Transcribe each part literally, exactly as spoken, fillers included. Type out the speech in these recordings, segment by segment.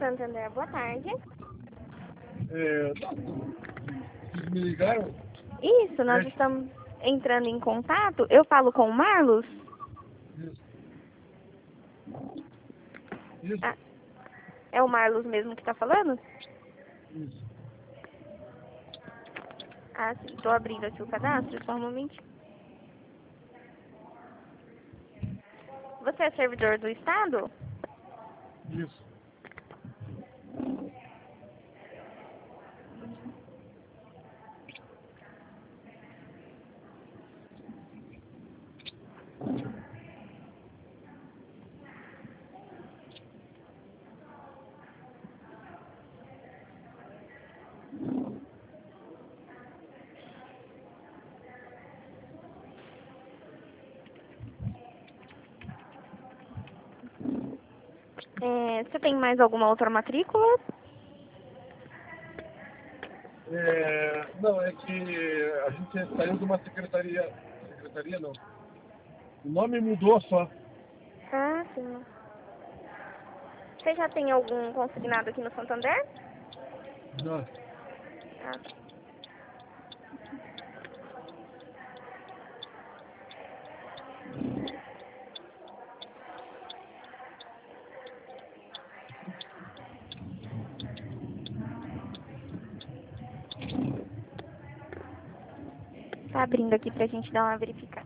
Santander, boa tarde. É, vocês me ligaram? Isso, nós É. estamos entrando em contato. Eu falo com o Marlos? Isso. Isso. Ah, é o Marlos mesmo que está falando? Isso. Ah, sim. Estou abrindo aqui o cadastro, só um momentinho. Você é servidor do Estado? Isso. É, você tem mais alguma outra matrícula? É, não, é que a gente saiu de uma secretaria. Secretaria não. O nome mudou só. Ah, sim. Você já tem algum consignado aqui no Santander? Não. Ah, tá abrindo aqui pra gente dar uma verificada.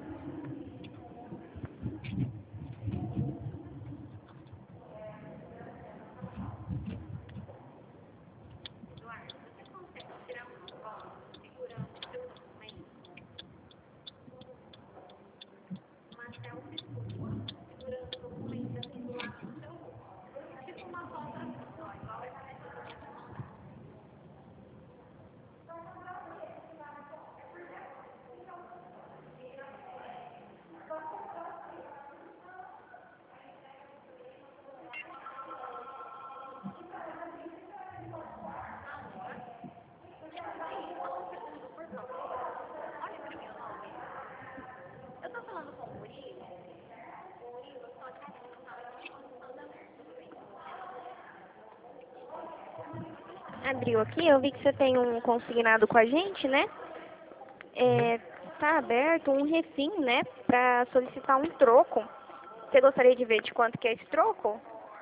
Abriu aqui, eu vi que você tem um consignado com a gente, né? É, tá aberto um refim, né, pra solicitar um troco. Você gostaria de ver de quanto que é esse troco?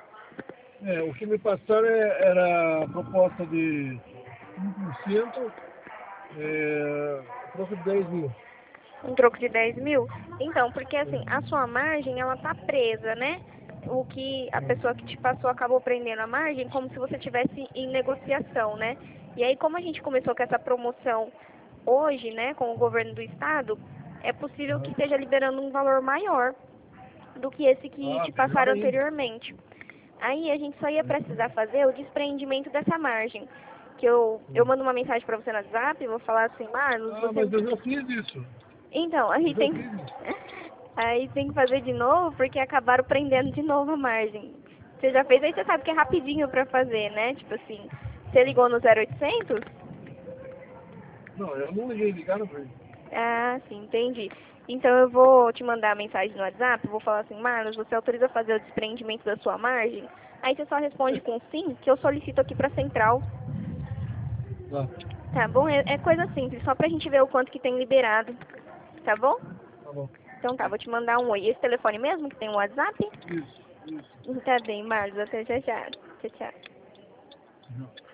É, o que me passaram é- era a proposta de um por cento, é, troco de dez mil. Um troco de dez mil? Então, porque assim, a sua margem, ela tá presa, né? O que a pessoa que te passou acabou prendendo a margem como se você tivesse em negociação, né? E aí, como a gente começou com essa promoção hoje, né, com o governo do estado, é possível que Aham. esteja liberando um valor maior do que esse que Ah, te melhor passaram ainda. anteriormente. Aí a gente só ia precisar fazer o despreendimento dessa margem. Que eu, eu mando uma mensagem para você no WhatsApp, vou falar assim, Marlos, Ah, você... mas eu já fiz isso. Então, a Eu gente já tem... fiz isso. Aí tem que fazer de novo, porque acabaram prendendo de novo a margem. Você já fez, aí você sabe que é rapidinho para fazer, né? Tipo assim, você ligou no zero oitocentos? Não, eu não liguei, ligaram pra ele. Ah, sim, entendi. Então eu vou te mandar a mensagem no WhatsApp, vou falar assim, Marlos, você autoriza a fazer o desprendimento da sua margem? Aí você só responde com sim, que eu solicito aqui pra central. Tá, Tá bom? É, é coisa simples, só pra gente ver o quanto que tem liberado. Tá bom? tá bom. Então tá, vou te mandar um oi. Esse telefone mesmo que tem o WhatsApp? Isso, isso. Tá bem, Marlos, até já já. Tchau, tchau. Não.